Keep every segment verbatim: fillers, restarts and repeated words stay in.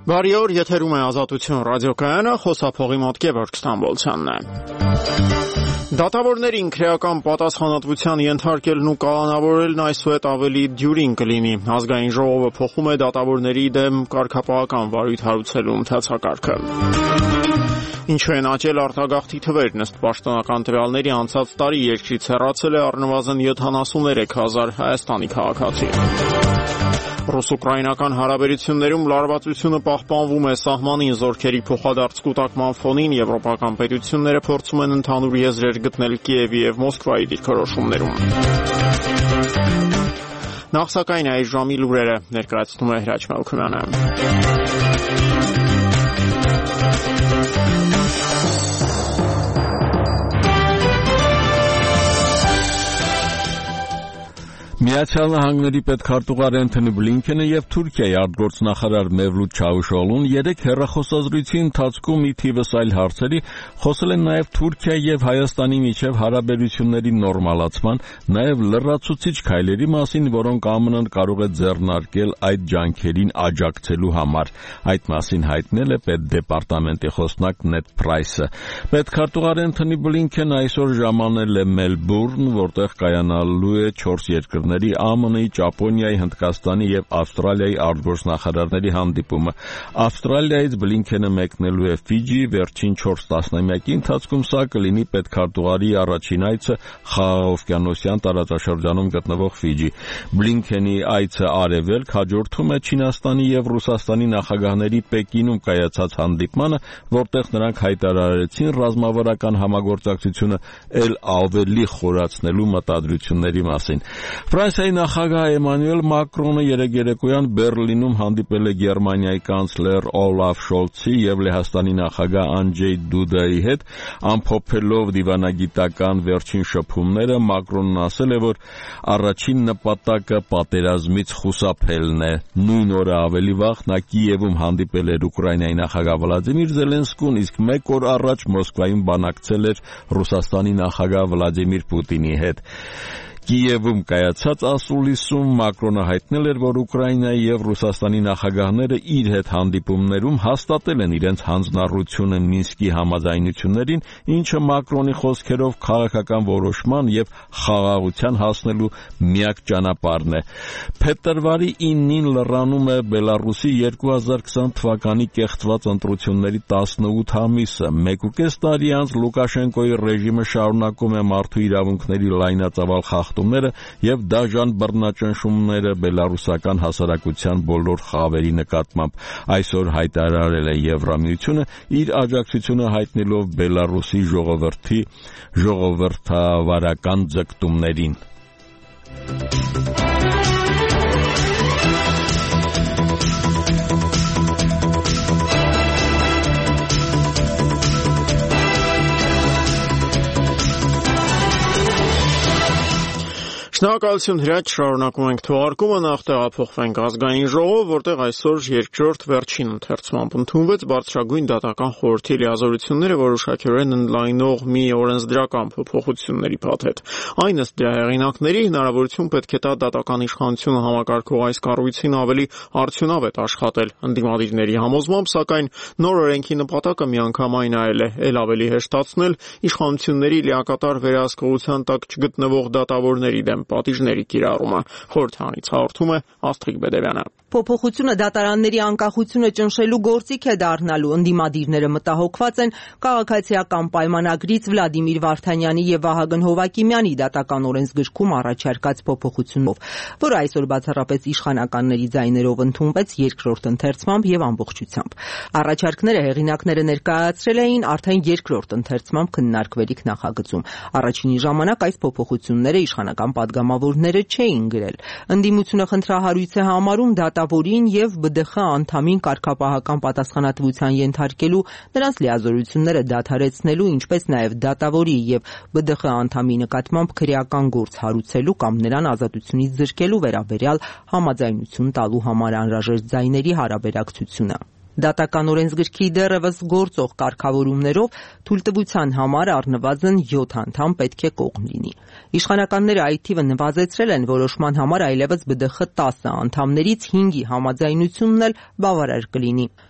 Բարի օր, եթերում է Ազատություն ռադիոկայանը, խոսափողի մոտ Գևորգ Ստամբոլցյանն է։ Դատավորներին քրեական պատասխանատվության ենթարկելն ու կալանավորելն այսուհետ ավելի դյուրին կլինի։ Ազգային ժողովը փոխում է դատավորների դեմ կարգապահական վարույթ հարուցելու ընթացակարգը։ Ինչու են աճել արտագաղթի թվերն ըստ պաշտոնական տվյալների անցած տարի երկրից հեռացել է առնվազն յոթանասուններեք հազար Հայաստանի քաղաքացի։ Ռուս-ուկրաինական հարաբերություններում լարվածությունը պահպանվում է սահմանին զորքերի փոխադարձ կուտակման ֆոնին եվրոպական պետությունները փորձում են ընդհանուր եզրեր գտնել Կիևի եւ Մոսկվայի դիրքորոշումներում։ Նախ սակայն այս ժամի լուրերը ներկայացնում է Հրաչ Մելքումյանը։ Միացյալ Նահանգների պետքարտուղար Անթոնի Բլինքենը եւ Թուրքիայի արտգործնախարար Մևլութ Չավուշօղլուն երեք հեռախոսազրույցի ընթացքում ի թիվս այլ հարցերի խոսել են նաեւ Թուրքիայի եւ Հայաստանի միջև հարաբերությունների նորմալացման, նաեւ լրացուցիչ քայլերի մասին, որոնք ԱՄՆ-ն կարող է ձեռնարկել այդ ջանքերին աջակցելու համար։ Այդ մասին հայտնել է պետդեպարտամենտի խոսնակ Նեդ Պրայսը։ Պետքարտուղար Անթոնի Բլինքենը այսօր ժամանել է Մելբուրն, որտեղ կայանալու է չորս երկրների ԱՄՆ-ի, Ճապոնիայի, Հնդկաստանի եւ Ավստրալիայի արտգործնախարարների հանդիպումը։ Ավստրալիայից Բլինքենը մեկնելու է Ֆիջի, վերջին չորս տասնամյակի ընթացքում սա կլինի պետքարտուղարի առաջին այցը Խաղաղօվկիանոսյան տարածաշրջանում գտնվող Ֆիջի։ Բլինքենի այցը արևելք հաջորդում է Չինաստանի եւ Ռուսաստանի նախագահների Պեկինում կայացած հանդիպմանը, որտեղ նրանք հայտարարեցին ռազմավարական համագործակցությունը ել ավելի խորացնելու մտադրությունների մասին։ Ֆրանսիայի նախագահ Էմանուել Մակրոնը երեկ երեկոյան Բերլինում հանդիպել է Գերմանիայի կանցլեր Օլաֆ Շոլցի եւ Լեհաստանի նախագահ Անջեյ Դուդայի հետ, ամփոփելով դիվանագիտական վերջին շփումները, Մակրոնն ասել է, որ առաջին նպատակը պատերազմից խուսափելն է։ Նույն օրը ավելի վաղ նա Կիևում հանդիպել էր Ուկրաինայի նախագահ Վլադիմիր Զելենսկուն, իսկ մեկ օր առաջ Մոսկվայում բանակցել էր Ռուսաստանի նախագահ Վլադիմիր Պուտինի հետ։ Կիևում կայացած ասուլիսում Մակրոնը հայտնել էր, որ Ուկրաինայի եւ Ռուսաստանի նախագահները իր հետ հանդիպումներում հաստատել են իրենց հանձնառությունը Մինսկի համաձայնություններին, ինչը Մակրոնի խոսքերով քաղաքական որոշման եւ խաղաղության հասնելու միակ ճանապարհն է։ Փետրվարի իննին լրանում է Բելարուսի երկու հազար քսան թվականի կեղծված ընտրությունների տասնութ ամիսը։ Մեկուկես տարի անց Լուկաշենկոյի ռեժիմը շարունակում է մարդու իրավունքների լայնածավալ խախտումները եւ դաժան բռնաճնշումները բելարուսական հասարակության բոլոր խավերի նկատմամբ։ Այսօր հայտարարել է Եվրամիությունը իր աջակցությունը հայտնելով Բելարուսի ժողովրդի ժողովրդավարական ձգտումներին։ Շնորհակալություն Հրաչ, շարունակում ենք թողարկումը, նախ տեղափոխվենք Ազգային ժողով, որտեղ այսօր երկրորդ վերջին ընթերցմամբ ընդունվեց Բարձրագույն դատական խորհրդի լիազորությունները որոշակիորեն ընդլայնող մի օրենսդրական փոփոխությունների փաթեթ։ Այն ըստ դրա հեղինակների հնարավորություն պետք է տա դատական իշխանությունը համակարգող այս կառույցին ավելի արդյունավետ աշխատել։ Ընդդիմադիրների համոզմամբ, սակայն նոր օրենքի նպատակը միանգամայն այլ է՝ ել ավելի հեշտացնել իշխանությունների լիակատար վերահսկողության տակ չգտնվող դատավորների դեմ պատիժների կիրառումը։ Խորհրդանից հաղորդում է Աստղիկ Բեդևյանը։ Փոփոխությունը դատարանների անկախությունը ճնշելու գործիք է դառնալու։ Ընդդիմադիրները մտահոգված են քաղաքացիական պայմանագրից Վլադիմիր Վարդանյանի եւ Վահագն Հովակիմյանի դատական օրենսգրքում առաջարկած փոփոխությունով, որը այսօր բացառապես իշխանականների ձայներով ընդունվեց երկրորդ ընթերցմամբ եւ ամբողջությամբ։ Առաջարկները հեղինակները ներկայացրել էին արդեն երկրորդ ընթերցմամբ քննարկվելիք նախագծում։ Առաջինի ժամանակ այս փոփոխությունները իշխանական падգամավորները չէին գրել։ Ընդդիմությունը խնդրահարույց է համարում դատավորին եւ B D X անդամին կարգապահական պատասխանատվության ենթարկելու, նրանց լիազորությունները դադարեցնելու, ինչպես նաեւ դատավորի եւ B D X անդամի նկատմամբ քրեական գործ հարուցելու կամ նրան ազատությունից զրկելու վերաբերյալ համաձայնություն տալու համար անհրաժեշտ ձայների հարաբերակցությունը։ Դատական օրենսգրքի դեռևս գործող կարգավորումներով թույլտվության համար առնվազն յոթ անդամ պետք է կողմ լինի։ Իշխանականները այդ թիվը նվազեցրել են որոշման համար այլևս B D X տասը անդամներից հինգի համաձայնությունն էլ բավարար կլինի։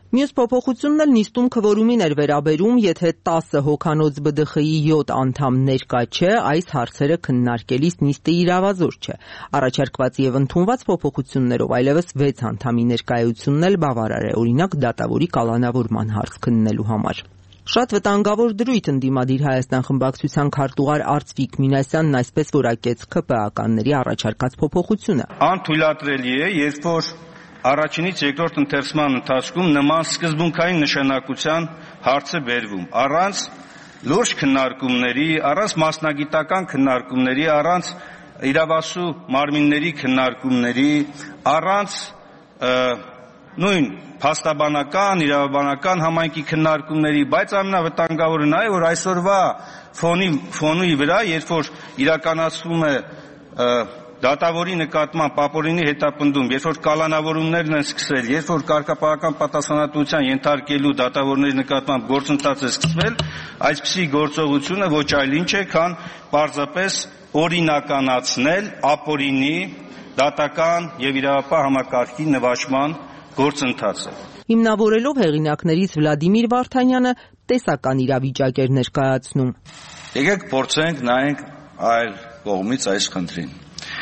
Մյուս փոփոխությունն էլ նիստում քվորումին էր վերաբերում, եթե տասը հոգանոց B D X-ի յոթ անդամ ներկա չէ, այս հարցերը քննարկելիս նիստը իրավազոր չէ։ Առաջարկված եւ ընդունված փոփոխություններով այլևս վեց անդամի ներկայությունն էլ բավարար է, օրինակ դատավորի կալանավորման հարց քննելու համար։ Շատ վտանգավոր դրույթ ընդդիմադիր Հայաստան խմբակցության քարտուղար Արծվիկ Մինասյանն այսպես որակեց K P A-ականների առաջարկած փոփոխությունը։ Անթույլատրելի է, երբ որ առաջինից երկրորդ ընթերցման ընթացքում նման սկզբունքային նշանակության հարց է բերվում, առանց լուրջ քննարկումների, առանց մասնագիտական քննարկումների, առանց իրավասու մարմինների քննարկումների, առանց նույն փաստաբանական, իրավաբանական համայնքի քննարկումների, բայց ամենավտանգավորը նա է, որ այսօրվա ֆոնի ֆոնի վրա, երբ որ իրականացվում է դատավորի նկատմամբ ապօրինի հետապնդում, երբ որ կալանավորումներն են սկսվել, երբ որ կարգապահական պատասխանատվության ենթարկելու դատավորների նկատմամբ գործընթաց է սկսվել, այսպիսի գործողությունը ոչ այլ ինչ է, քան պարզապես օրինականացնել ապօրինի դատական եւ իրավապահ համակարգի նվաճման գործընթացը։ Հիմնավորելով հեղինակներից Վլադիմիր Վարդանյանը տեսական իրավիճակ էր ներկայացնում։ Եկեք փորձենք նայենք այլ կողմից այս խնդրին։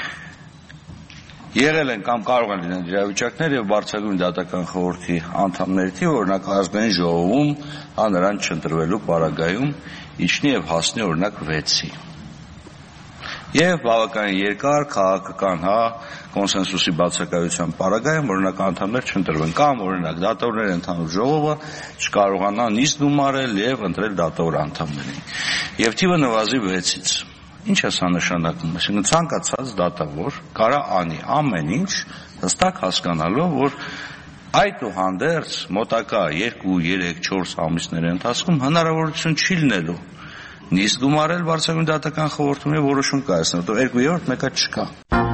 Եղել են կամ կարող են լինել իրավիճակներ եւ բարձրագույն դատական խորհրդի անդամների թիվը, օրինակ ազգային ժողովում հա նրան չընտրվելու պարագայում իջնի եւ հասնի օրինակ վեցի։ Եվ բավականին երկար քաղաքական հա կոնսենսուսի բացակայության պարագայում օրինակ անդամներ չընտրվեն կամ օրինակ դատավորների ընդհանուր ժողովը չկարողանա նիստ գումարել եւ ընտրել դատավոր անդամներին։ Եվ թիվը նվազի վեցից։ Ինչ է սա նշանակում, այսինքն ցանկացած դատավոր կարա անի ամեն ինչ հստակ հասկանալով, որ այդուհանդերձ մոտակա երկու, երեք, չորս ամիսների ընթացքում հնարավորություն չի լինելու նիստ գումարել բարձրագույն դատական խորհրդում եւ որոշում կայացնել, որտեղ երկու երրորդ մեկը չկա։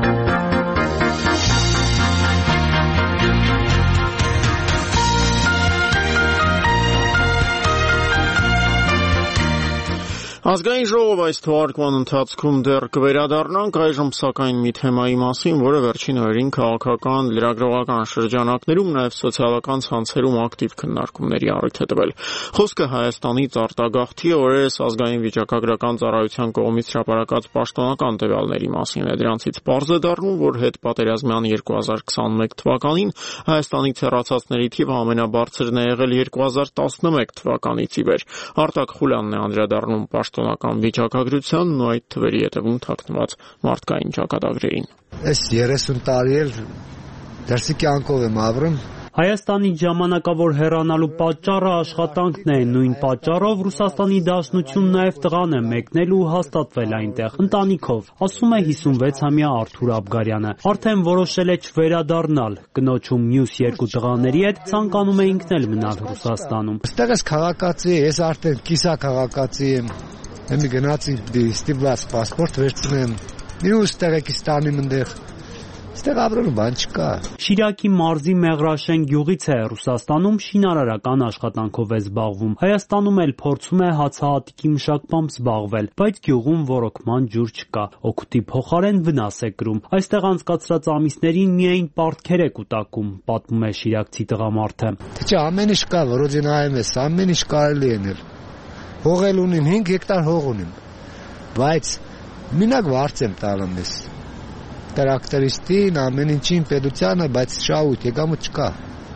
Ազգային ժողով այս թողարկման ընթացքում դեռ կվերադառնանք, այժմ սակայն մի թեմայի մասին, որը վերջին օրերին քաղաքական, լրագրողական շրջանակներում, նաև սոցիալական ցանցերում ակտիվ քննարկումների առիթ է տվել։ Խոսքը Հայաստանից արտագաղթի օրերս ազգային վիճակագրական ծառայության կողմից հրապարակած պաշտոնական տվյալների մասին է։ Դրանցից պարզ է դառնում, որ հետպատերազմյան երկու հազար քսանմեկ թվականին Հայաստանից հեռացածների թիվը ամենաբարձրն է եղել երկու հազար տասնմեկ թվականից ի վեր։ Արտակ Խուլյանն է անդրադառնում պաշտոնական վիճակագրությանն ու այդ թվերի հետևում թաքնված մարդկային ճակատագրերին։ Այս երեսուն տարի էլ դրսի կյանքով եմ ապրում։ Հայաստանից ժամանակավոր հեռանալու պատճառը աշխատանքն է, նույն պատճառով Ռուսաստանի Դաշնություն նաև տղան է մեկնել ու հաստատվել այնտեղ, ընտանիքով, ասում է հիսունվեցամյա Արթուր Աբգարյանը։ Արդեն որոշել է չվերադառնալ, կնոջում մյուս երկու տղաների հետ ցանկանում է ինքն էլ մնալ Ռուսաստանում։ Այստեղ ես քաղաքացի, ես արդեն կիսա քաղաքացի եմ, եմ գնացի ստիպված պասպորտ վերցնեմ, մյուս տեղեկստանի մնդեղ Ստեղ ապրելու բան չկա։ Շիրակի մարզի Մեղրաշեն գյուղից է, Ռուսաստանում շինարարական աշխատանքով է զբաղվում։ Հայաստանում էլ փորձում է հացահատիկի մշակմամբ զբաղվել, բայց գյուղում ոռոգման ջուր չկա։ Օգուտի փոխարեն վնաս է կրում։ Այստեղ անցկացրած ամիսներին միայն պարտքեր է կուտակում, պատմում է շիրակցի տղամարդը։ Թե չէ, ամեն ինչ կա, որոձի նայում ես, ամեն ինչ կարելի է անել։ Հողել ունիմ, հինգ հեկտար հող ունիմ։ Բայց մինակ վարձ եմ տալում ես։ Տրակտորիստին, ամեն ինչին պետությանը, բայց շահույթ եկամուտ չկա։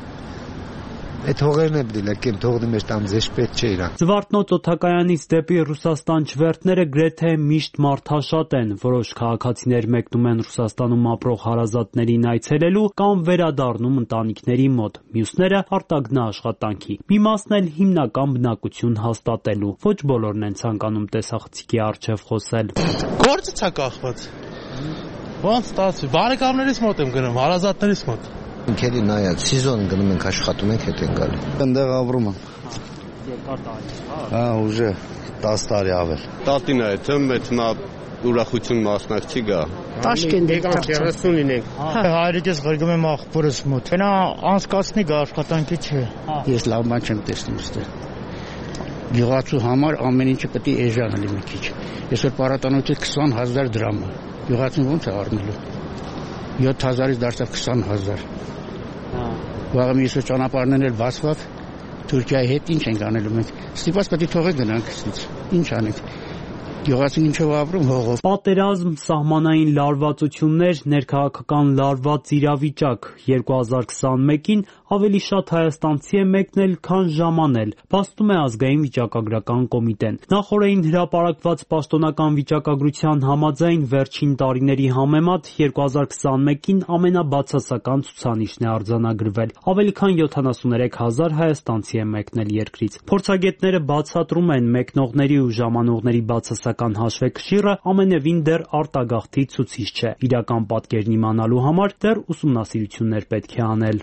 Այդ հողերն եմ դիլակեմ, թողնում ես տամ ձեզ պետք չէ իրան։ Զվարթնոց օդակայանից դեպի Ռուսաստան չվերթները գրեթե միշտ մարդաշատ են, որոշ քաղաքացիներ մեկնում են Ռուսաստանում ապրող հարազատներին այցելելու կամ վերադառնում ընտանիքների մոտ, մյուսները արտագնա աշխատանքի։ Մի մասն էլ հիմնական բնակություն հաստատելու։ Ոչ բոլորն են ցանկանում տեսախցիկի առջև խոսել։ Գործից է կախված։ Ոնց ստացվի, բարեկամներից մոտ եմ գնում, հարազատներից մոտ։ Ինքերի նայած, սիզոն գնում ենք աշխատում ենք, հետ ենք գալի։ Այնտեղ ապրում եմ։ Երկար տարի, հա։ Հա, ուժը դաս տարի ավել։ Տատին է, թե մեծ նա ուրախություն մասնակցի գա։ Տաշկենտ եկանք երեսուն լինենք։ Հայրիկես ղրգում եմ աղբորս մոտ։ Նա անցկացնի գա աշխատանքի չէ։ Ես լավ բան չեմ տեսնում ստեղ։ Գյուղացու համար ամեն ինչը պետք է էժան լինի մի քիչ։ Այսօր պարատանոցից քսան հազար դրամ է։ Գյուղացին ո՞նց է առնելու։ յոթ հազարից դարձավ քսան հազար։ Վաղը միսը ճանապարհներն էլ բացված Թուրքիայի հետ ինչ ենք անելու մենք։ Ստիպված պետք է թողենք գնանք ցույց։ Ինչ անենք։ Գյուղացին ինչով ապրում հողով։ Պատերազմ, սահմանային լարվածություններ, ներքաղաքական լարված իրավիճակ։ երկու հազար քսանմեկին ավելի շատ հայաստանցի է մեկնել, քան ժամանել, փաստում է Ազգային վիճակագրական կոմիտեն։ Նախօրեին հրապարակված պաշտոնական վիճակագրության համաձայն վերջին տարիների համեմատ երկու հազար քսանմեկին ամենաբացասական ցուցանիշն է արձանագրվել։ Ավելի քան յոթանասուներեք հազար հայաստանցի է մեկնել երկրից։ Փորձագետները բացատրում են մեկնողների ու ժամանողների բացասական հաշվեկշիռը ամենևին դեռ արտագաղթի ցուցիչ չէ։ Իրական պատկերն իմանալու համար դեռ ուսումնասիրություններ պետք է անել։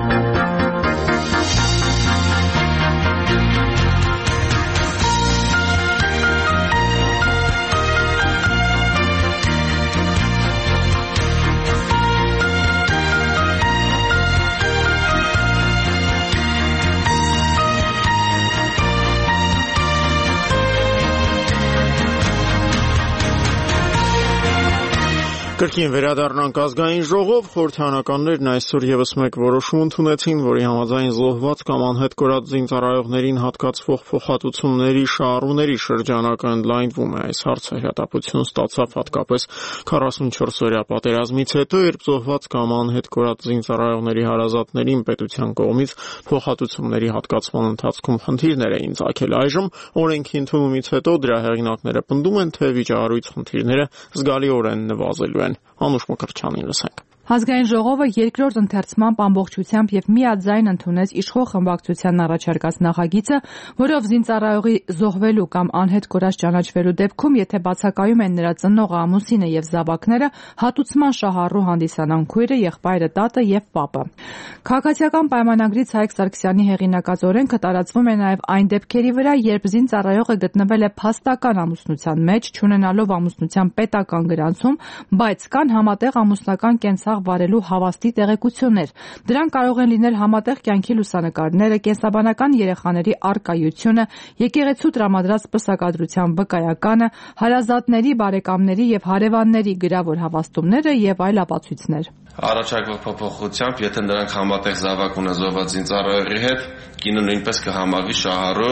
Կրկին վերադառնանք ազգային ժողով, խորհրդարանականներն այսօր եւս մեկ որոշում ընդունեցին, որի համաձայն զոհված կամ անհետ կորած զինծառայողներին հատկացվող փոխհատուցումների շահառուների շրջանակը ընդլայնվում է։ Այս հարցը հրատապություն ստացավ հատկապես քառասունչորս օրյա պատերազմից հետո, երբ զոհված կամ անհետ կորած զինծառայողների հարազատներին պետության կողմից փոխհատուցումների հատկացման ընթացքում խնդիրներ էին ծագել։ Այժմ օրենքի ընդունումից հետո դրա հեղինակները պնդում են, թե վիճահարույց խնդիրները զգալիորեն նվազելու են։ Անուշ Մկրտչյանին լսենք։ Ազգային ժողովը երկրորդ ընթերցմամբ ամբողջությամբ եւ միաձայն ընդունեց իշխող խմբակցության առաջարկած նախագիծը, որով զինծառայողի զոհվելու կամ անհետ կորած ճանաչվելու դեպքում, եթե բացակայում են նրա ծնողը, ամուսինը եւ զավակները, հատուցման շահառու հանդիսանան քույրը, եղբայրը, տատը եւ պապը։ Քաղաքացիական պայմանագրից Հայկ Սարգսյանի հեղինակած օրենքը տարածվում է նաեւ այն դեպքերի վրա, երբ զինծառայողը գտնվել է փաստական ամուսնության մեջ, չունենալով ամուսնության պետական գրանցում, բայց կան համատեղ ամուսնական կենցաղ վարելու հավաստի տեղեկություններ։ Դրանք կարող են լինել համատեղ կյանքի լուսանկարները, կենսաբանական երեխաների առկայությունը, եկեղեցու տրամադրած պսակադրության վկայականը, հարազատների, բարեկամների եւ հարևանների գրավոր հավաստումները եւ այլ ապացույցներ։ Առաջարկվող փոփոխությամբ, եթե նրանք համատեղ զավակ ունեն զոհված զինծառայողի հետ, կինը նույնպես կհամարվի շահառու։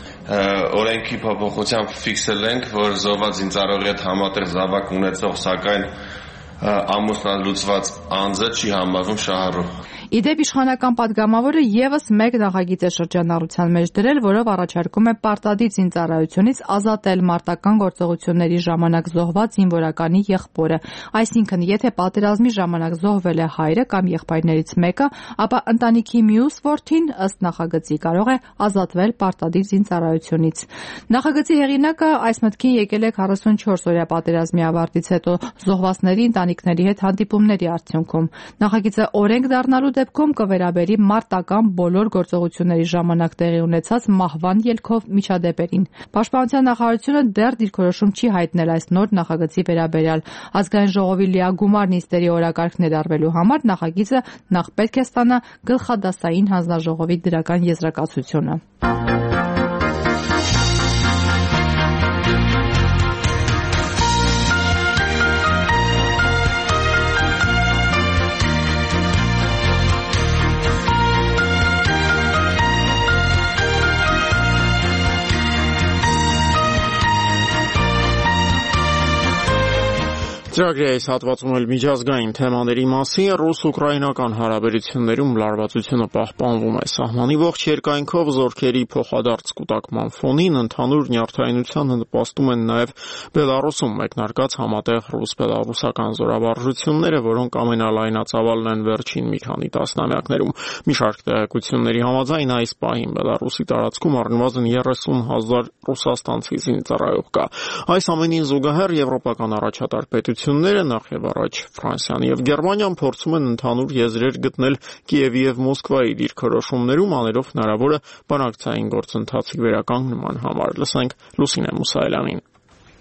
Օրենքի փոփոխությամբ ֆիքսել ենք, որ զոհված զինծառայողի հետ համատեղ զավակ ունեցող, սակայն ամուսնալուծված անձը չի համարվում շահառու։ Իդեպ իշխանական պատգամավորը եւս մեկ նախագիծ է շրջանառության մեջ դրել, որով առաջարկում է պարտադիր զինծառայությունից ազատել մարտական գործողությունների ժամանակ զոհված զինվորականի եղբորը։ Այսինքն, եթե պատերազմի ժամանակ զոհվել է հայրը կամ եղբայրներից մեկը, ապա ընտանիքի մյուս որդին ըստ նախագծի կարող է ազատվել պարտադիր զինծառայությունից։ Նախագծի հեղինակը այս մտքին եկել է քառասունչորս օրյա պատերազմի ավարտից հետո զոհվածների ընտանիքների հետ հանդիպումների արդյունքում։ Նախագիծը օրենք դառնալու դեպքում կվերաբերի մարտական բոլոր գործողությունների ժամանակ տեղի ունեցած մահվան ելքով միջադեպերին։ Պաշտպանության նախարարությունը դեռ դիրքորոշում չի հայտնել այս նոր նախագծի վերաբերյալ։ Ազգային ժողովի լիագումար նիստերի օրակարգ ներառվելու համար նախագիծը նախ պետք է ստանա գլխադասային հանձնաժողովի դրական եզրակացությունը։ Ծրագրի այս հատվածում էլ միջազգային թեմաների մասին ռուս-ուկրաինական հարաբերություններում լարվածությունը պահպանվում է։ Սահմանի ողջ երկայնքով զորքերի փոխադարձ կուտակման ֆոնին ընդհանուր նյարդայնությանը նպաստում են նաև Բելարուսում մեկնարկած համատեղ ռուս-բելարուսական զորավարժությունները, որոնք ամենալայնածավալն են վերջին մի քանի տասնամյակներում։ Մի շարք տեղեկությունների համաձայն այս պահին Բելարուսի տարածքում առնվազն երեսուն հազար ռուսաստանցի զինծառայող կա։ Այս ամենին զուգահեռ եվրոպական առաջատար պետությունները նախ եւ առաջ Ֆրանսիան եւ Գերմանիան փորձում են ընդհանուր եզրեր գտնել Կիևի եւ Մոսկվայի դիրքորոշումներում, աներով հնարավորը բանակցային գործընթացի վերականգնման համար։ Լսենք Լուսինե Մուսայելյանին։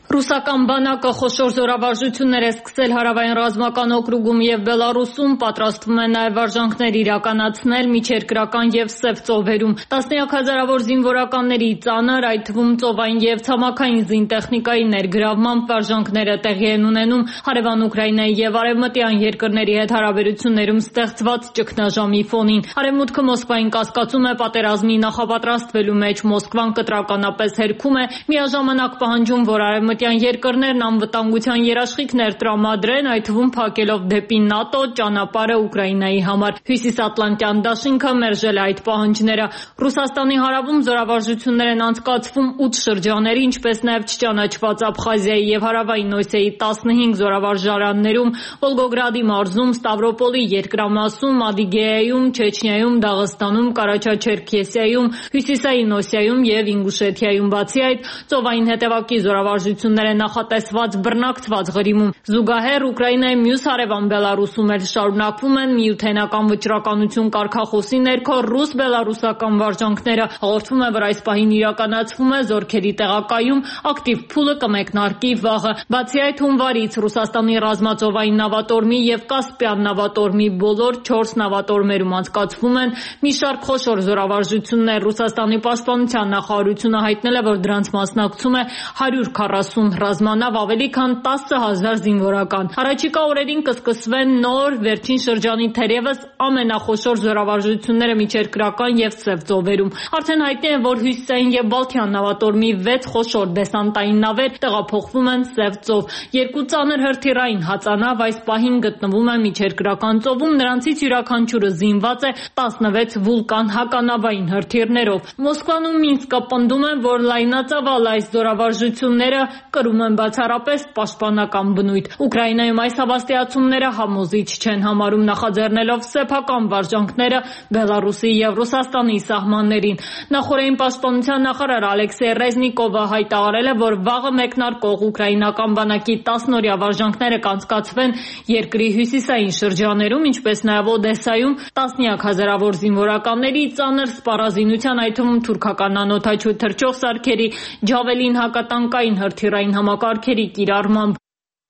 Ռուսական բանակը խոշոր զորավարժություններ է սկսել հարավային ռազմական օկրուգում և Բելարուսում, պատրաստվում է նաև վարժանքներ իրականացնել միջերկրական և Սև ծովերում։ Տասնյակ հազարավոր զինվորականների ծանր, այդ թվում ծովային և ցամաքային զինտեխնիկայի ներգրավմամբ վարժանքները տեղի են ունենում հարևան Ուկրաինայի և արևմտյան երկրների հետ հարաբերություններում ստեղծված ճգնաժամի ֆոնին։ Արևմուտքը Մոսկվային կասկածում է պատերազմի նախապատրաստվելու մեջ։ Մոսկվան կտրականապես հերքում է, միաժամանակ պահանջում, որ արևմտյան երկրներն անվտանգության երաշխիքներ տրամադրեն, այդ թվում փակելով դեպի ՆԱՏՕ ճանապարհը Ուկրաինայի համար։ Հյուսիսատլանտյան դաշինքը մերժել է այդ պահանջները։ Ռուսաստանի հարավում զորավարժություններ են անցկացվում ութ շրջանների, ինչպես նաև չճանաչված Աբխազիայի և հարավային Օսեայի տասնհինգ զորավարժարաններում, Վոլգոգրադի մարզում, Ստավրոպոլի երկրամասում, Ադիգեայում, Չեչնիայում, Դաղստանում, Կարաչաչերքեսիայում, Հյուսիսային Օսիայում և Ինգուշեթիայում։ Բացի այդ, ծովային հետևակի զորավարժություններ են նախատեսված բռնակցված Ղրիմում։ Զուգահեռ Ուկրաինայի մյուս հարևան Բելարուսում էլ շարունակվում են միութենական վճռականություն կարգախոսի ներքո ռուս-բելարուսական վարժանքները։ Հաղորդվում է, որ այս պահին իրականացվում է զորքերի տեղակայում, ակտիվ փուլը կմեկնարկի վաղը։ Բացի այդ, հունվարից Ռուսաստանի ռազմածովային նավատորմի և Կասպյան նավատորմի բոլոր չորս նավատորմերում անցկացվում են մի շարք խոշոր զորավարժություններ։ Ռուսաստանի պաշտպանության նախարարությունը հայտնել է, որ դրանց մասնակցում է հարյուր քառասուն ռազմանավ, ավելի քան տասը հազար զինվորական։ Առաջիկա օրերին կսկսվեն նոր, վերջին շրջանի թերևս ամենախոշոր զորավարժությունները միջերկրական և Սև ծովերում։ Արդեն հայտնի է, որ Հյուսիսային և Բալթյան նավատորմի վեց խոշոր դեսանտային նավեր տեղափոխվում են Սև ծով։ Երկու ծանր հրթիռային հածանավ այս պահին գտնվում է միջերկրական ծովում, նրանցից յուրաքանչյուրը զինված է տասնվեց Վուլկան հականավային հրթիռներով։ Մոսկվան ու Մինսկը պնդում են, որ լայնածավալ այս զորավարժությունները կրում են բացառապես պաշտպանական բնույթ։ Ուկրաինայում այս հավաստիացումները համոզիչ չեն համարում, նախաձեռնելով սեփական վարժանքները Բելարուսի և Ռուսաստանի սահմաններին։ Նախորդային պաշտպանության նախարար Ալեքսեյ Ռեզնիկովը հայտարարել է, որ վաղը մեկնարկող ուկրաինական բանակի տասնօրյա վարժանքները կանցկացվեն երկրի հյուսիսային շրջաներում, ինչպես նաև Օդեսայում տասնյակ հազարավոր զինվորականների ծանր սպառազինության, այդ թվում թուրքական անօդաչու թռչող սարքերի, Ջավելին հակատանկային հրթիռային համակարգերի կիրառմամբ։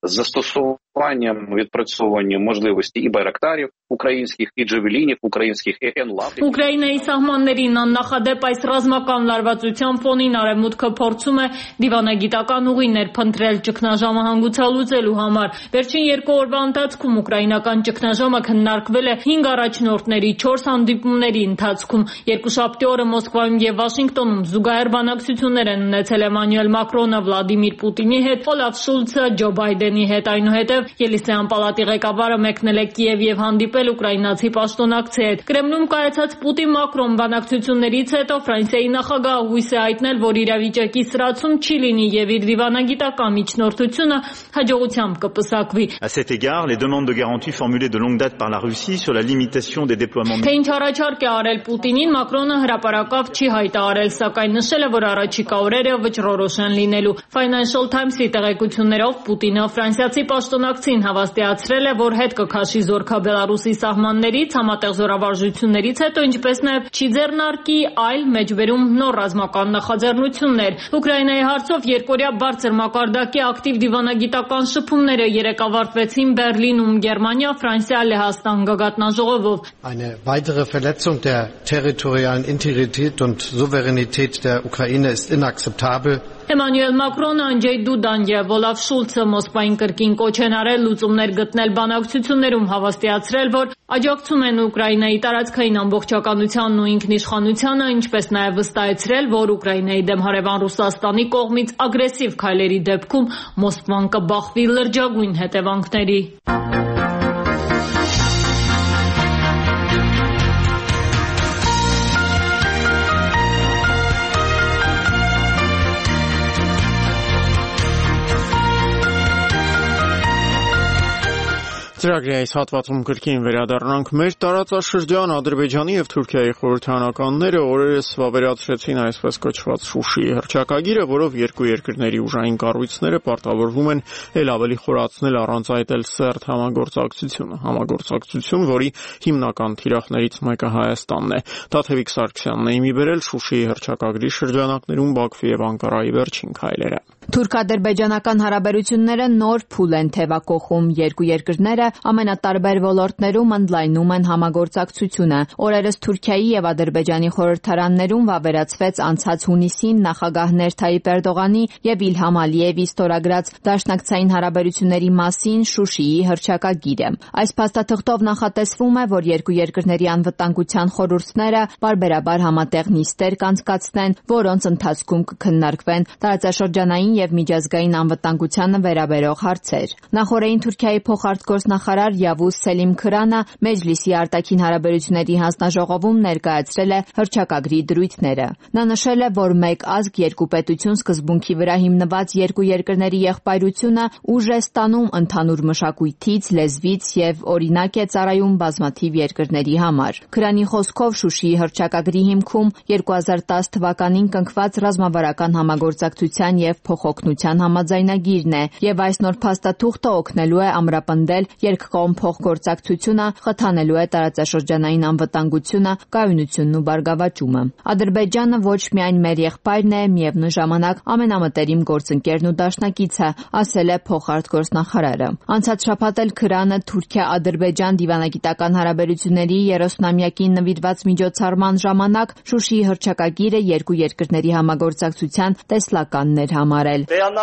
Застосуванням, відпрацьовуванням можливості і байрактарів українських, і джавелінів українських, і енлав. Ուկրաինայի սահմաններին աննախադեպ այս ռազմական լարվածության ֆոնին արևմուտքը փորձում է դիվանագիտական ուղիներ փնտրել ճգնաժամը հանգուցալուծելու համար։ Վերջին երկու օրվա ընթացքում ուկրաինական ճգնաժամը քննարկվել է հինգ առաջնորդների չորս հանդիպումների ընթացքում։ Երկուշաբթի օրը Մոսկվայում եւ Վաշինգտոնում զուգահեռ բանակցություններ են ունեցել Էմանուել Մակրոնը Վլադիմիր Պուտինի հետ, Օլաֆ Շուլցը Ջո Բայդենի հետ։ Այնուհետև Ելիսեյան պալատի ղեկավարը մեկնել է Կիև եւ հանդիպել ուկրաինացի պաշտոնակցի հետ։ Կրեմլում կայացած Պուտին-Մակրոն բանակցություններից հետո Ֆրանսիայի նախագահը հույս է հայտնել, որ իրավիճակի սրացում չի լինի եւ իր դիվանագիտական միջնորդությունը հաջողությամբ կպսակվի։ À cet égard, les demandes de garantie formulées de longue date par la Russie sur la limitation des déploiements. Թե ինչ առաջարկ է արել Պուտինին, Մակրոնը հրապարակավ չի հայտարարել, սակայն նշել է, որ առաջիկա օրերը վճռորոշ են լինելու։ Financial Times-ի տեղեկություններով Պուտինը ֆրանսիացի պաշտոնակցին հավաստիացրել է, որ հետ կքաշի զորքա Բելարուսի սահմաններից համատեղ զորավարժություններից հետո, ինչպես նաև չի ձեռնարկի այլ մեջբերում նոր ռազմական նախաձեռնություններ։ Ուկրաինայի հարցով երկօրյա բարձր մակարդակի ակտիվ դիվանագիտական շփումները երեկ ավարտվեցին Բերլինում, Գերմանիա, Ֆրանսիա, Լեհաստան գագաթնաժողովով։ Eine weitere Verletzung der territorialen Integrität und Souveränität der Ukraine ist inakzeptabel. Էմանուել Մակրոնը, Անջեյ Դուդան եւ Օլաֆ Շուլցը Մոսկվային կրկին կոչ են արել լուծումներ գտնել բանակցություններում, հավաստիացրել, որ աջակցում են Ուկրաինայի տարածքային ամբողջականությանն ու ինքնիշխանությանը, ինչպես նաև վստահեցրել, որ Ուկրաինայի դեմ հարևան Ռուսաստանի կողմից ագրեսիվ քայլերի դեպքում Մոսկվան կբախվի լրջագույն հետևանքների։ Ծրագրի այս հատվածում կրկին վերադառնանք մեր տարածաշրջան Ադրբեջանի եւ Թուրքիայի խորհրդարանականները օրերս վավերացրեցին այսպես կոչված Շուշիի հռչակագիրը, որով երկու երկրների ուժային կառույցները պարտավորվում են ել ավելի խորացնել առանց այդ էլ սերտ համագործակցությունը, համագործակցություն, որի հիմնական թիրախներից մեկը Հայաստանն է։ Տաթևիկ Սարգսյանն է իմի բերել Շուշիի հռչակագրի շրջանակներում Բաքվի եւ Անկարայի վերջին քայլերը։ Թուրք-ադրբեջանական հարաբերությունները նոր փուլ են թևակողում։ Երկու երկրները ամենատարբեր ոլորտներում ընդլայնում են համագործակցությունը։ Օրերս Թուրքիայի եւ Ադրբեջանի խորհրդարաններում վավերացվեց անցած հունիսին նախագահներ Թայիպ Էրդողանի եւ Իլհամ Ալիևի ստորագրած դաշնակցային հարաբերությունների մասին Շուշիի հռչակագիրը։ Այս փաստաթղթով նախատեսվում է, որ երկու երկրների անվտանգության խորհուրդները բարբերաբար համատեղ նիստեր կանցկացնեն, որոնց ընթացքում կքննարկվեն տարածաշրջանային եւ միջազգային անվտանգությանը վերաբերող հարցեր։ Նախորդին Թուրքիայի փոխարտգործնախարար Yavuz Selim Kırana Մեջլիսի արտաքին հարաբերությունների հանձնաժողովում ներկայացրել է հռչակագրի դրույթները։ Նա նշել է, որ մեկ ազգ երկու պետություն սկզբունքի վրա հիմնված երկու երկրների եղբայրությունը ուժ է ստանում ընդհանուր մշակույթից, լեզվից եւ օրինակ է ծառայում բազմաթիվ երկրների համար։ Քրանի խոսքով Շուշիի հռչակագրի հիմքում երկու հազար տասը թվականին կնքված ռազմավարական համագործակցության եւ փոխօգնության համաձայնագիրն է, եւ այս նոր փաստաթուղթը օգնելու է ամրապնդել երկկողմ փոխգործակցությունը, խթանելու է տարածաշրջանային անվտանգությունը, կայունությունն ու բարգավաճումը։ Ադրբեջանը ոչ միայն մեր եղբայրն է, միևնույն ժամանակ ամենամտերիմ գործընկերն ու դաշնակիցը, ասել է փոխարտգործնախարարը։ Անցած շաբաթ էլ Քրանը Թուրքիա-Ադրբեջան դիվանագիտական հարաբերությունների երեսունամյակին նվիրված միջոցառման ժամանակ Շուշիի հռչակագիրը երկու երկրների համագործակցության տեսլականն էր համարել։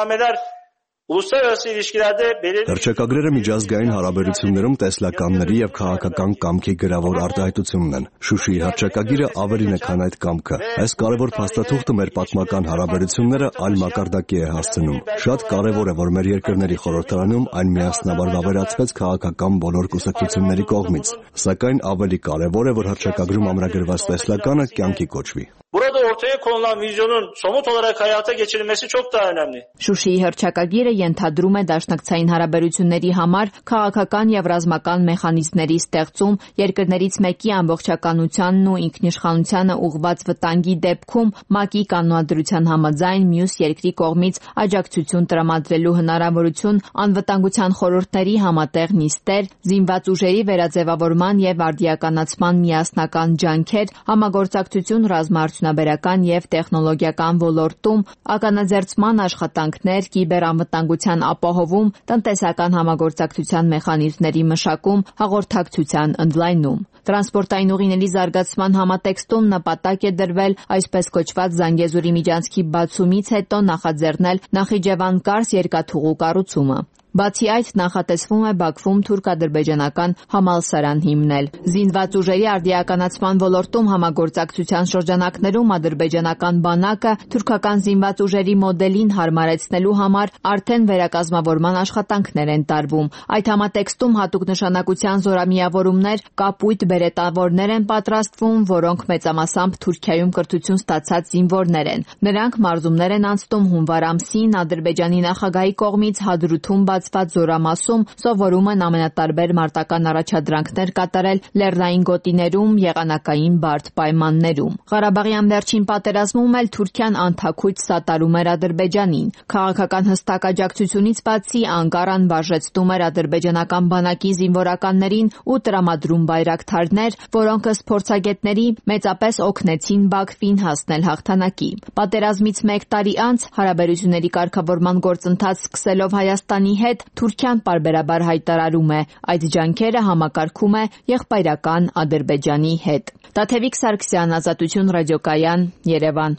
Հռչակագրերը միջազգային հարաբերություններում տեսլականների եւ քաղաքական կամքի գրավոր արտահայտությունն են։ Շուշիի հռչակագիրը ավելին է, քան այդ կամքը։ Այս կարևոր փաստաթուղթը մեր պատմական հարաբերությունները այլ մակարդակի է հասցնում։ Շատ կարևոր է, որ մեր երկրների խորհրդարանում այն միասնաբար վավերացվեց քաղաքական բոլոր կուսակցությունների կողմից։ Սակայն ավելի կարևոր է, որ հռչակագրում ամրագրված տեսլականը կյանքի կոչվի։ Burada ortaya konulan vizyonun somut olarak hayata geçirilmesi çok daha önemli. Շուշիի հռչակագիրը ենթադրում է դաշնակցային հարաբերությունների համար քաղաքական եւ ռազմական մեխանիզմների ստեղծում, երկրներից մեկի ամբողջականությանն ու ինքնիշխանությանը ուղղված վտանգի դեպքում ՄԱԿ-ի կանոնադրության համաձայն մյուս երկրի կողմից աջակցություն տրամադրելու հնարավորություն, անվտանգության խորհուրդների համատեղ նիստեր, զինված ուժերի վերաձևավորման եւ արդիականացման միասնական ջանքեր, համագործակցություն ռազմաարդյունաբերական եւ տեխնոլոգիական ոլորտում, ականաձերծման աշխատանքներ, կիբերանվտանգության ապահովում, տնտեսական համագործակցության մեխանիզմների մշակում, հաղորդակցության ընդլայնում։ Տրանսպորտային ուղիների զարգացման համատեքստում նպատակ է դրվել այսպես կոչված Զանգեզուրի միջանցքի բացումից հետո նախաձեռնել Նախիջևան-Կարս երկաթուղու կառուցումը։ Բացի այդ, նախատեսվում է Բաքվում թուրք-ադրբեջանական համալսարան հիմնել։ Զինված ուժերի արդիականացման ոլորտում համագործակցության շրջանակներում ադրբեջանական բանակը թուրքական զինված ուժերի մոդելին հարմարեցնելու համար արդեն վերակազմավորման աշխատանքներ են տարվում։ Այդ համատեքստում հատուկ նշանակության զորամիավորումներ, կապույտ բերետավորներ են պատրաստվում, որոնք մեծամասամբ Թուրքիայում կրթություն ստացած զինվորներ են։ Նրանք մարզումներ են անցնում հունվար ամսին Ադրբեջանի նախագահի կողմից Հադրութում բացված զորամասում, սովորում են ամենատարբեր մարտական առաջադրանքներ կատարել լեռնային գոտիներում, եղանակային բարդ պայմաններում։ Ղարաբաղյան վերջին պատերազմում էլ Թուրքիան անթաքույց սատարում էր Ադրբեջանին։ Քաղաքական հստակ աջակցությունից բացի Անկարան վարժեցնում էր ադրբեջանական բանակի զինվորականներին ու տրամադրում բայրակթարներ, որոնք ըստ փորձագետների մեծապես օգնեցին Բաքվին հասնել հաղթանակի։ Պատերազմից մեկ տարի անց հարաբերությունների կարգավորման գործընթաց սկսելով Հայաստանի հետ Թուրքիան պարբերաբար հայտարարում է, այդ ջանքերը համակարգում է եղբայրական Ադրբեջանի հետ։ Տաթևիկ Սարգսյան, Ազատություն ռադիոկայան, Երևան։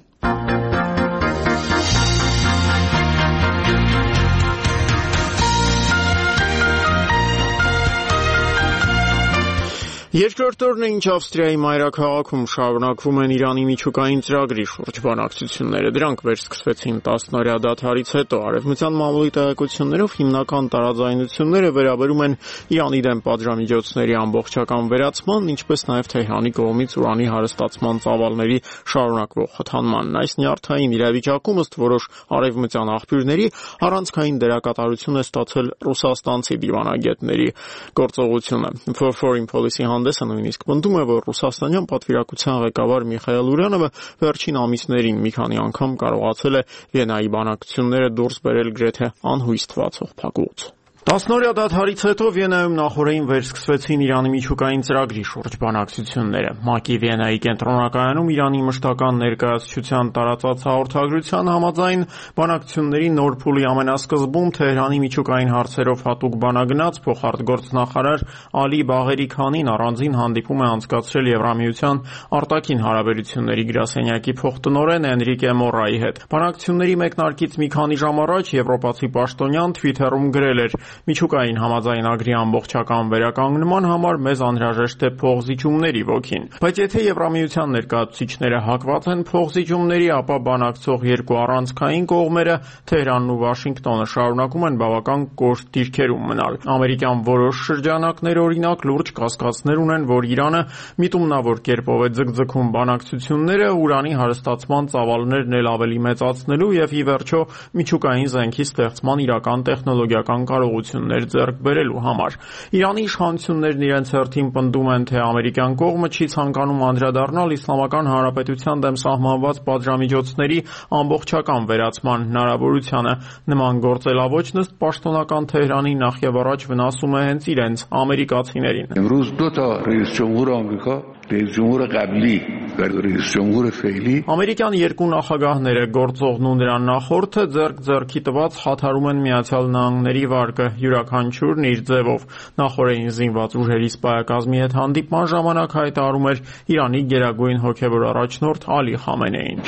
Երկրորդ օրն է, ինչ Ավստրիայի մայրաքաղաքում շարունակվում են Իրանի միջուկային ծրագրի շուրջ բանակցությունները։ Դրանք վերսկսվեցին տասնօրյա դադարից հետո։ Արևմտյան մամուլի տեղեկություններով հիմնական տարաձայնությունները վերաբերում են Իրանի դեմ պատժամիջոցների ամբողջական վերացման, ինչպես նաև Թեհրանի կողմից ուրանի հարստացման ծավալների շարունակվող խթանմանն։ Այս նյարդային իրավիճակում, ըստ որոշ արևմտյան աղբյուրների, առանցքային դերակատարություն է ստացել ռուսաստանցի դիվանագետների գործողությունը։ For Foreign Policy հանդեսը նույնիսկ պնդում է, որ ռուսաստանյան պատվիրակության ղեկավար Միխայել Ուրյանովը վերջին ամիսներին մի քանի անգամ կարողացել է Վիեննայի բանակցությունները դուրս բերել գրեթե անհույս թվացող փակուղուց։ Տասնօրյա դադարից հետո Վիեննայում նախորդին վերսկսվեցին Իրանի միջուկային ծրագրի շուրջ բանակցությունները։ ՄԱԿ-ի Վիեննայի կենտրոնակայանում Իրանի մշտական ներկայացուցչության տարածած հաղորդագրության համաձայն բանակցությունների նոր փուլի ամենասկզբում Թեհրանի միջուկային հարցերով հատուկ բանագնաց փոխարտգործնախարար Ալի Բաղերի Քանին առանձին հանդիպում է անցկացրել Եվրամիության արտաքին հարաբերությունների գրասենյակի փոխտնօրեն Էնրիկե Մորայի հետ։ Բանակցությունների մեկնարկից մի քանի ժամ առաջ եվրոպացի պաշտոնյան Twitter-ում գրել էր. Միջուկային համաձայնագրի ամբողջական վերականգնման համար մեզ անհրաժեշտ է փոխզիջումների ոգին։ Բայց եթե Եվրամիության ներկայացուցիչները հակված են փոխզիջումների, ապա բանակցող երկու առանցքային կողմերը Թեհրանն ու Վաշինգտոնը շարունակում են բավական կոշտ դիրքերում մնալ։ Ամերիկյան որոշ շրջանակներ օրինակ լուրջ կասկածներ ունեն, որ Իրանը միտումնավոր կերպով է ձգձգում բանակցությունները ուրանի հարստացման ծավալներն էլ ավելի մեծացնելու եւ ի վերջո միջուկային զենքի ստեղծման իրական տեխնոլոգիական կարողություններ ձեռք բերելու համար։ Իրանի իշխանություններն իրենց հերթին պնդում են, թե ամերիկյան կողմը չի ցանկանում անդրադառնալ Իսլամական Հանրապետության դեմ սահմանված պատժամիջոցների ամբողջական վերացման հնարավորությանը։ Նման գործելավոճն ըստ պաշտոնական Թեհրանի նախևառաջ վնասում է հենց իրենց ամերիկացիներին։ Ամերիկյան երկու նախագահները գործողն ու նրան նախորդը ձեռք ձեռքի տված խաթարում են Միացյալ Նահանգների վարկը, յուրաքանչյուրն իր ձևով։ Նախորդին զինված ուժերի սպայակազմի հետ հանդիպման ժամանակ հայտարարում էր Իրանի գերագույն հոգևոր առաջնորդ Ալի Խամենեին։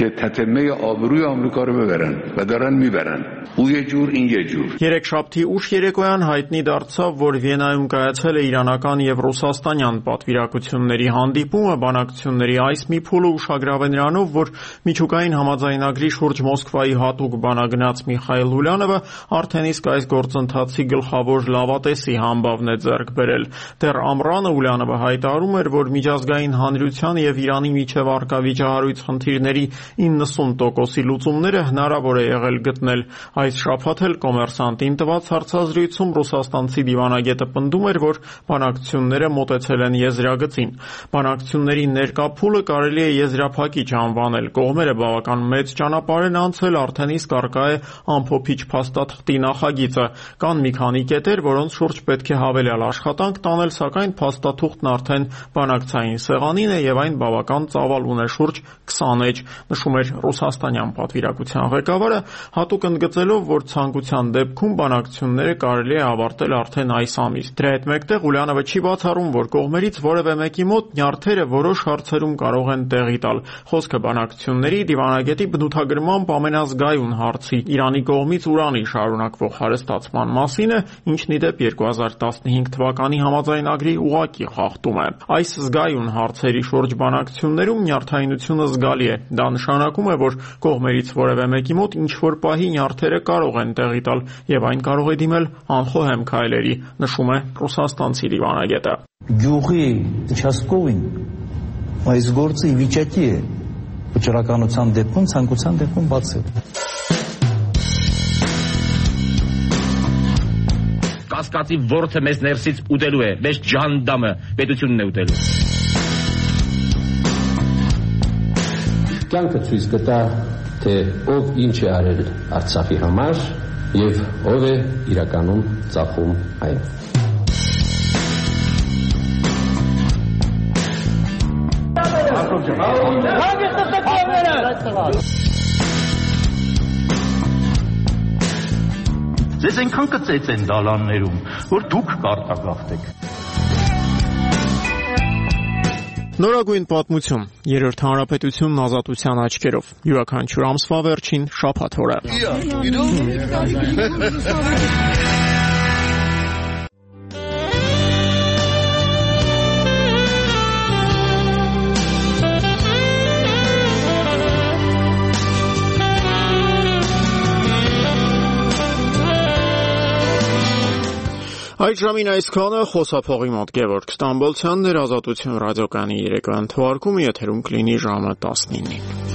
Երեքշաբթի ուշ երեկոյան հայտնի դարձավ, որ Վիեննայում կայացել է իրանական եւ ռուսաստանյան պատվիրակությունների հանդիպումը։ Բանակցությունների այս մի փուլը ուշագրավ է նրանով, որ միջուկային համաձայնագրի շուրջ Մոսկվայի հատուկ բանագնաց Միխայել Ուլյանովը արդեն իսկ այս գործընթացի գլխավոր լավատեսի համբավն է ձեռք բերել։ Դեռ ամռանը Ուլյանովը հայտարարում էր, որ միջազգային հանրության եւ Իրանի միջև առկա վիճահարույց խնդիրների իննսուն տոկոսի լուծումները հնարավոր է եղել գտնել։ Այս շաբաթ էլ Կոմերսանտին տված հարցազրույցում ռուսաստանցի դիվանագետը պնդում էր, որ բանակցությունները մոտեցել են եզրագծին։ Բանակցությունների ներկա փուլը կարելի է եզրափակիչ անվանել։ Կողմերը բավական մեծ ճանապարհ են անցել, արդեն իսկ առկա է ամփոփիչ փաստաթղթի նախագիծը։ Կան մի քանի կետեր, որոնց շուրջ պետք է հավելյալ աշխատանք տանել, սակայն փաստաթուղթն արդեն բանակցային սեղանին է եւ այն բավական ծավալ ունի շուրջ քսան էջ, նշում էր ռուսաստանյան պատվիրակության ղեկավարը, հատուկ ընդգծելով, որ ցանկության դեպքում բանակցությունները կարելի է ավարտել արդեն այս ամիս։ Դրա հետ մեկտեղ Ուլյանովը չի բացառում, որ կողմերից որևէ մեկի մոտ նյարդերը որոշ հարցերում կարող են տեղի տալ։ Խոսքը բանակցությունների դիվանագետի բնութագրմամբ ամենազգայուն հարցի Իրանի կողմից ուրանի շարունակվող հարստացման մասին է, ինչն ի դեպ երկու հազար տասնհինգ թվականի համաձայնագրի ուղղակի խախտում է։ Այս զգայուն հարցերի շուրջ բանակցություններում նյարդայնությունը զգալի է։ Դա նշանակում է, որ կողմերից որևէ մեկի մոտ ինչ-որ պահի նյարդերը կարող են տեղի տալ եւ այն կարող է դիմել անխոհեմ քայլերի, նշում է ռուսաստանցի դիվանագետը։ Գյուղի участковին այս գործը ի վիճակի է վճռականության դեպքում, ցանկության դեպքում բացել։ Կասկածի ворթը մեզ ներսից ուտելու է, մեզ ջանդամը պետությունն է ուտելու։ Կյանքը ցույց կտա, թե ով ինչ է արել Արցախի համար եւ ով է իրականում ծախում այն։ Ձեզ այնքան կծեց են դալաններում, որ դուք կարտագաղթեք։ Նորագույն պատմություն, երրորդ հանրապետությունն ազատության աչքերով, յուրաքանչյուր ամսվա վերջին շաբաթ օրը։ Այդ ժամին այսքանը խոսափողի մոտ Գևորգ Ստամբոլցյանն էր, Ազատություն ռադիոկայանի երեկոյան թողարկումը եթերում կլինի ժամը տասնինին։